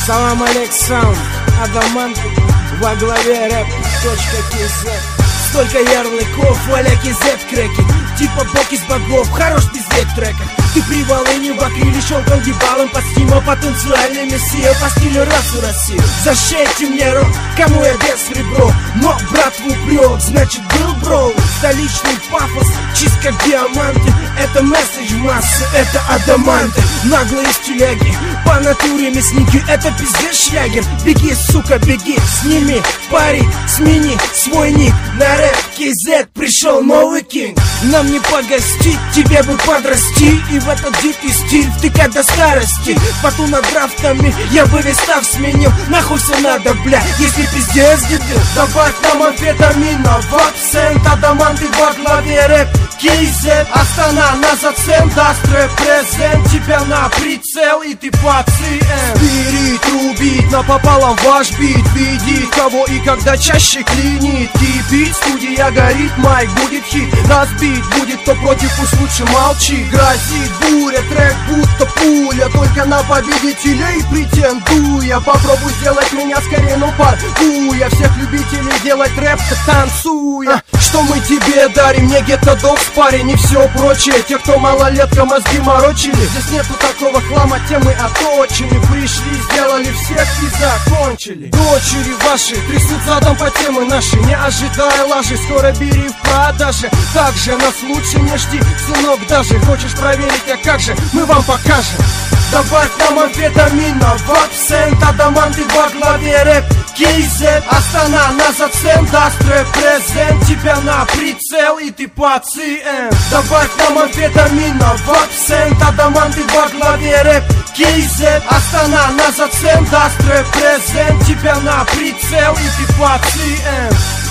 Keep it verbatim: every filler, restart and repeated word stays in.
Салам алейкум, Адамант во главе рэп.кз. Столько ярлыков, валяки зет-креки, типа бог из богов, хорош пиздеть в треках. Ты при волыне в акриле щелкал ебалом под стима, потенциальный мессия по стилю расу Россию. Зашейте мне рот, кому я без ребро, но братву прет, значит был брол. Столичный пафос, чист как диаманты, это месседж в массы, это адаманты. Наглые стиляги, по натуре мясники, это пиздец шлягер. Беги, сука, беги, сними, пари, смени свой ник. На рэп.кз пришел новый кинг. Нам не погостить, тебе бы подрасти и в этот дикий стиль втыкать до старости. Поту над драфтами я бы весь став сменил. Нахуй все надо, бля, если пиздец дебил. Добавь нам амфетамина в абсент, адаманты во главе рэп.кз. Астана на зацен, даст репрезент тебя на прицел и ты пациент. Спирит, рубит, напополам ваш бит, видит кого и когда чаще клинит. Кипит, студия горит, майк будет хит, разбит будет, кто против, пусть лучше молчи. Грозит буря, трек будто пуля, только на победителей претендуя. Попробуй сделать меня скорее, ну паркуя. Всех любителей делать рэп-то танцуя. а, Что мы тебе дарим, не гетто-дог в паре, не все прочее. Те, кто малолетка мозги морочили, здесь нету такого хлама, темы оточены. Пришли, сделали всех и закончили. Дочери ваши трясут задом по темы наши, не ожидая лажи, скоро бери в продаже. Так же нас лучше не жди, сынок, даже хочешь проверить, а как же, мы вам покажем. Добавь нам амфетамина в абсент, адаманты во главе рэп.кз. Астана на зацен, даст репрезент тебя на прицел и ты пациент. Добавь нам амфетамина в абсент, адаманты во главе рэп.кз. Астана на зацен, даст репрезент тебя на прицел и ты пациент.